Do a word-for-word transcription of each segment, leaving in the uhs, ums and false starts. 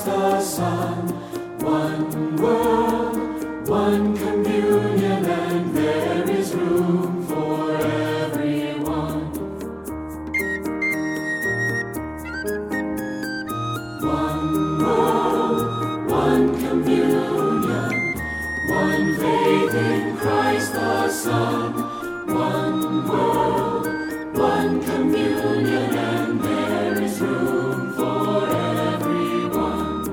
Christ the Son. One world, one communion, and there is room for everyone. One world, one communion, one faith in Christ the Son. One world, one communion, and there is room for everyone.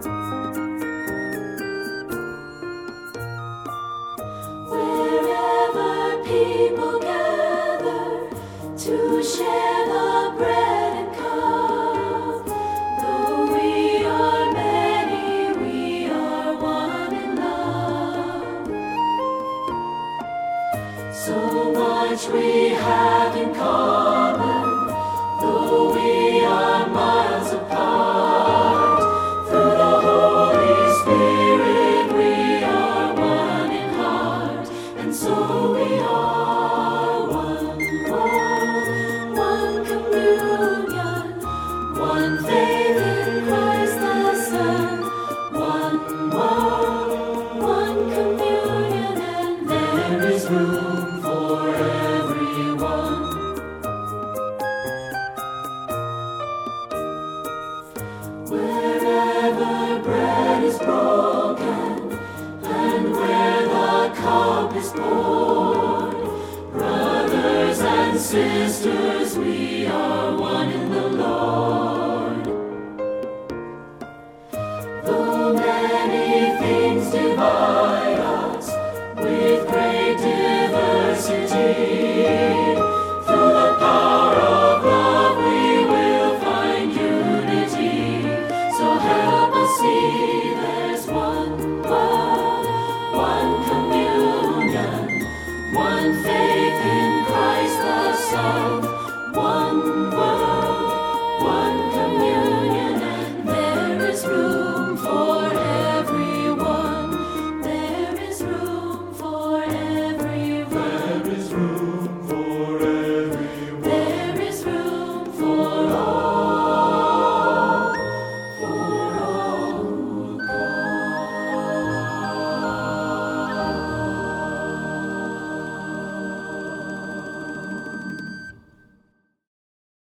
Wherever people gather to share the bread and cup, though we are many, we are one in love. So much we have in common, though we are miles apart. Through the Holy Spirit we are one in heart, and so we are one world, one communion, one faith in Christ the Son. One world, one communion, and there is room for everyone. Wherever bread is broken, and where the cup is poured, brothers and sisters, we are one in the Lord. Though many things divide us with great diversity,